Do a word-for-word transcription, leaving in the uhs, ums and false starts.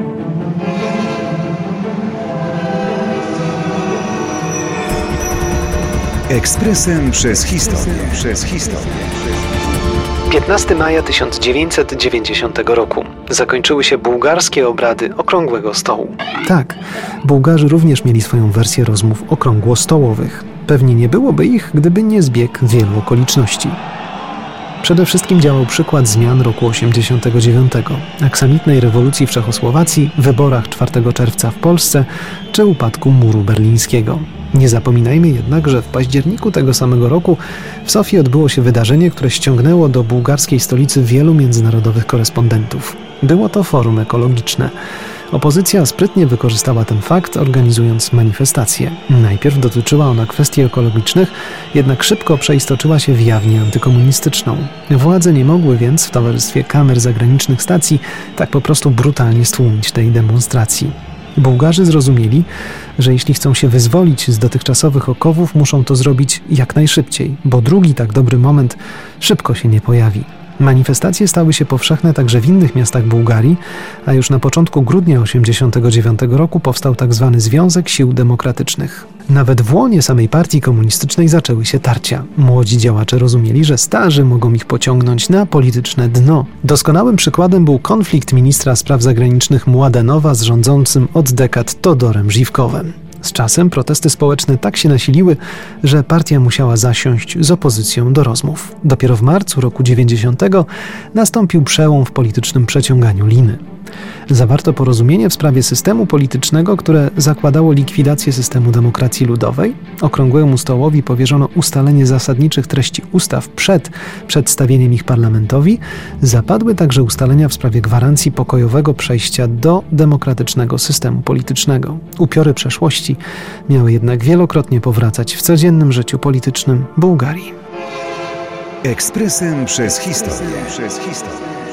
Ekspresem przez historię. Przez historię. piętnastego maja tysiąc dziewięćset dziewięćdziesiątego roku zakończyły się bułgarskie obrady Okrągłego Stołu. Tak, Bułgarzy również mieli swoją wersję rozmów okrągłostołowych. Pewnie nie byłoby ich, gdyby nie zbieg wielu okoliczności. Przede wszystkim działał przykład zmian roku osiemdziesiątego dziewiątego, aksamitnej rewolucji w Czechosłowacji, wyborach czwartego czerwca w Polsce czy upadku muru berlińskiego. Nie zapominajmy jednak, że w październiku tego samego roku w Sofii odbyło się wydarzenie, które ściągnęło do bułgarskiej stolicy wielu międzynarodowych korespondentów. Było to forum ekologiczne. Opozycja sprytnie wykorzystała ten fakt, organizując manifestację. Najpierw dotyczyła ona kwestii ekologicznych, jednak szybko przeistoczyła się w jawnie antykomunistyczną. Władze nie mogły więc w towarzystwie kamer zagranicznych stacji tak po prostu brutalnie stłumić tej demonstracji. Bułgarzy zrozumieli, że jeśli chcą się wyzwolić z dotychczasowych okowów, muszą to zrobić jak najszybciej, bo drugi tak dobry moment szybko się nie pojawi. Manifestacje stały się powszechne także w innych miastach Bułgarii, a już na początku grudnia osiemdziesiątego dziewiątego roku powstał tzw. Związek Sił Demokratycznych. Nawet w łonie samej partii komunistycznej zaczęły się tarcia. Młodzi działacze rozumieli, że starzy mogą ich pociągnąć na polityczne dno. Doskonałym przykładem był konflikt ministra spraw zagranicznych Mładenowa z rządzącym od dekad Todorem Żivkowem. Z czasem protesty społeczne tak się nasiliły, że partia musiała zasiąść z opozycją do rozmów. Dopiero w marcu roku dziewięćdziesiątego nastąpił przełom w politycznym przeciąganiu liny. Zawarto porozumienie w sprawie systemu politycznego, które zakładało likwidację systemu demokracji ludowej. Okrągłemu Stołowi powierzono ustalenie zasadniczych treści ustaw przed przedstawieniem ich parlamentowi. Zapadły także ustalenia w sprawie gwarancji pokojowego przejścia do demokratycznego systemu politycznego. Upiory przeszłości miały jednak wielokrotnie powracać w codziennym życiu politycznym Bułgarii. Ekspresem przez historię. Przez historię.